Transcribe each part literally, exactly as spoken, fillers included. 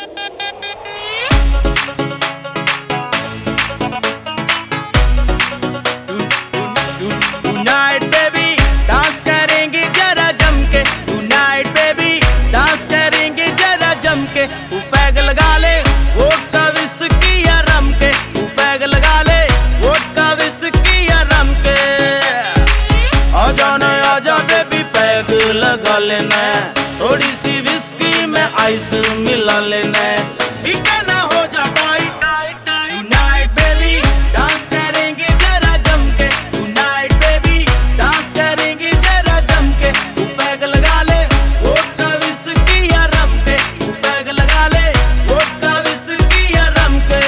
Tonight baby dance करेंगे जरा जम के, Tonight baby डांस करेंगे जरा जम के। तू पैग लगा ले वोडका विस्की या रम के, तू पैग लगा ले वोडका विस्की या रम के। आजा ना आजा बेबी पैग लगा लेना, थोड़ी सी विस्की में आइस मिला लेना, ठीक है ना हो जा टाइट। Tonight baby डांस करेंगे जरा जम के, Tonight baby डांस करेंगे जरा जम के। तू पैग लगा ले वोडका विस्की या रम के, तू पैग लगा ले वोडका विस्की या रम के।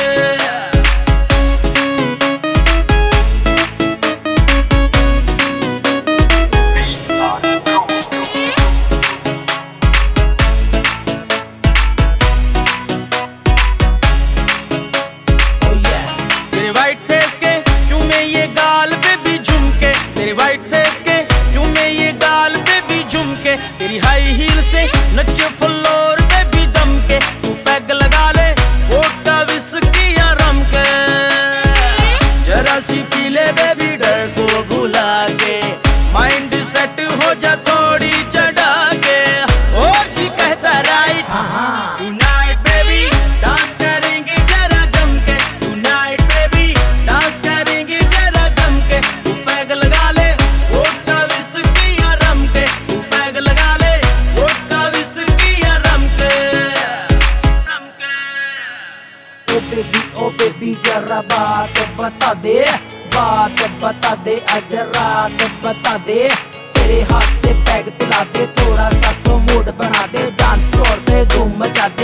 तेरे वाइट फेस के चूमे ये गाल पे भी झुमके, तेरे वाइट फेस के चूमे ये गाल पे भी झुमके। तेरी हाई हील से नचे फ्लोर पे भी दम के, तू पैग लगा ले वोडका विस्की या रम के। जरा सी पी ले बेबी डर को भुला के, माइंड सेट हो जा थोड़ी चढ़ा के। ओ जी कहता राइट, Tonight baby डांस करेंगे जरा जम के, Tonight baby डांस करेंगे जरा जम के। तू पैग लगा ले वोडका विस्की या रम के, तू पैग लगा ले वोडका विस्की या रम के, रम के। ओ बेबी ओ बेबी जरा बात बता दे, बात बता दे, आज रात बता दे। तेरे हाथ से पैग पिला दे, थोड़ा सा तो मूड बना दे, डांस फ्लोर पे धूम मचा दे।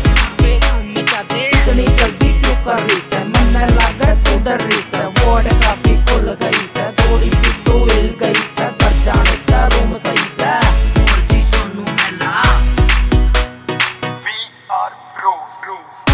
इतनी जल्दी क्यों कर रही है, मन में लगा तू डर रही है। वोडका भी खुल गई है, थोड़ी सी तो हिल गई है, घर जाने का रूम सही है। सोनू मेला We are bros.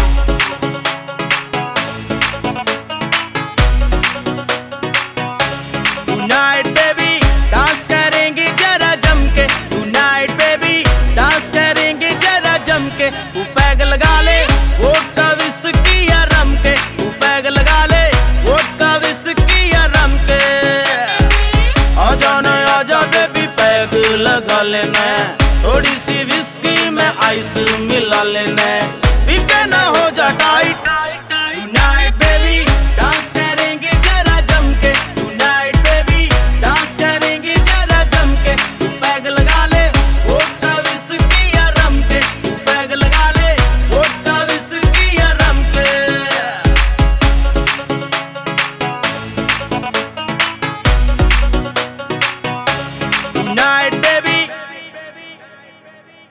Tonight baby dance करेंगे जरा जम के, Tonight baby डांस करेंगे जरा जम के। तू पैग लगा ले वोडका विस्की या रम के, तू पैग लगा ले वोडका विस्की या रम के। आजा ना आजा बेबी पैग लगा लेना, थोड़ी सी विस्की में आइस मिला लेना, ठीक है ना हो जा टाइट।